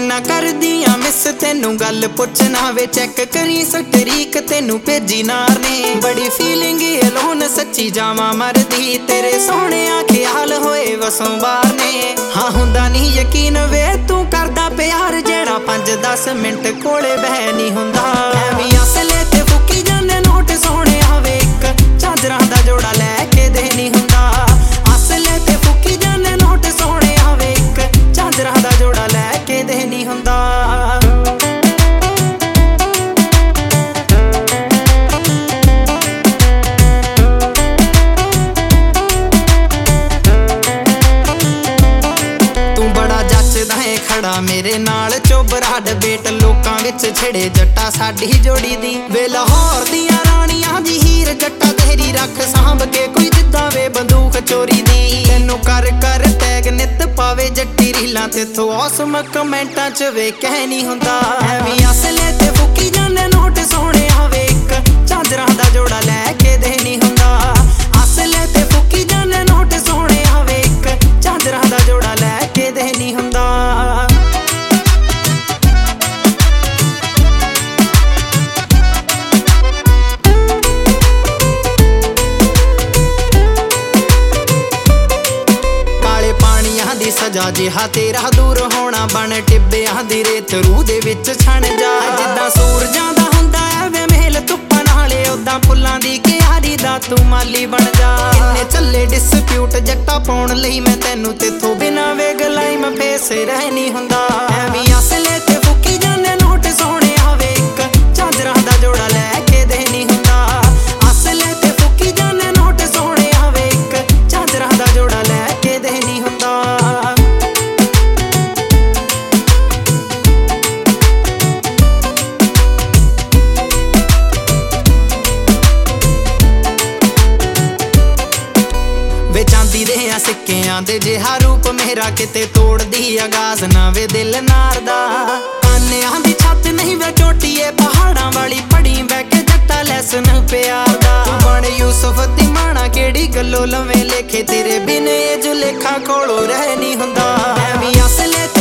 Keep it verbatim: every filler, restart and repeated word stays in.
ना करदियां मिस तेनू गल पुछना वे चेक करी सटरीक तेनू भेजी नार ने बड़ी फीलिंग अलोन सच्ची जावा मरदी तेरे सोहणे ख्याल होए वसों बार ने हाँ हुंदा नहीं यकीन वे तू करदा प्यार जेड़ा पंज दस मिंट कोले बह नहीं हुंदा एवी असले ते फुकी जाने नोट सोहणे आवे इक झांजरां दा जोड़ा लैके दे नहीं हुंदा असले ते फुकी जाने नोट सोहणे आवे इक झांजरां दा जोड़ा लैके दे नहीं हुंदा खड़ा मेरे नाल चोबरा डबेट लोकां विच छड़े जट्टा साडी जोड़ी दी वे लाहौर दियां राणियां दी हीर जट्टा तेरी रख सांभ के कोई जिद्दां वे बंदूक चोरी दी तैनू कर कर टैग नित पावे जट्टी रीलां ते थो औसम कमेंटां च वे कह नहीं हुंदा एवी असले ते फुकी जाने नोट सोहणे आवे इक झांजरां दा जोड़ा लैके दे नहीं हुंदा असले ते फुकी जाने नोट सोहणे आवे इक झांजरां दा जोड़ा लैके दे नहीं हुंदा सजा जिहा तेरा दूर होना बन टिब्बियां दी रेत रूह दे विच छण जा जिद्दां सूरजां दा हुंदा ऐ वे मेल धुप्पां नाले उदां फुल्लां दी क्यारी दा तू माली बन जा किन्ने चले डिस्प्यूट जट्टा पाउण लई मैं तैनू तेथों बिना वे गलाई मैं फेस रह नहीं हुंदा एवी असले ते फुकी जाने नोट सोहणे आवे इक झांजरां दा जोड़ा लैके दे नहीं हुंदा असले ते फुकी जाने नोट सोहणे आवे इक झांजरां दा जोड़ा लैके दे नहीं हुंदा वे चांदी दे सिक्कियां दे जिहा रूप मेरा किते तोड़दी आगाज ना वे दिल नार दा कान्यां दी छत नहीं वे चोटिए पहाड़ां वाली पड़ी वे के जट्टा लैसन प्यार दा बड़ यूसुफ दी माना केड़ी गल्लों लवें लेखे तेरे बिन ए जुलेखा कोलों रह नहीं हुंदा एवी असले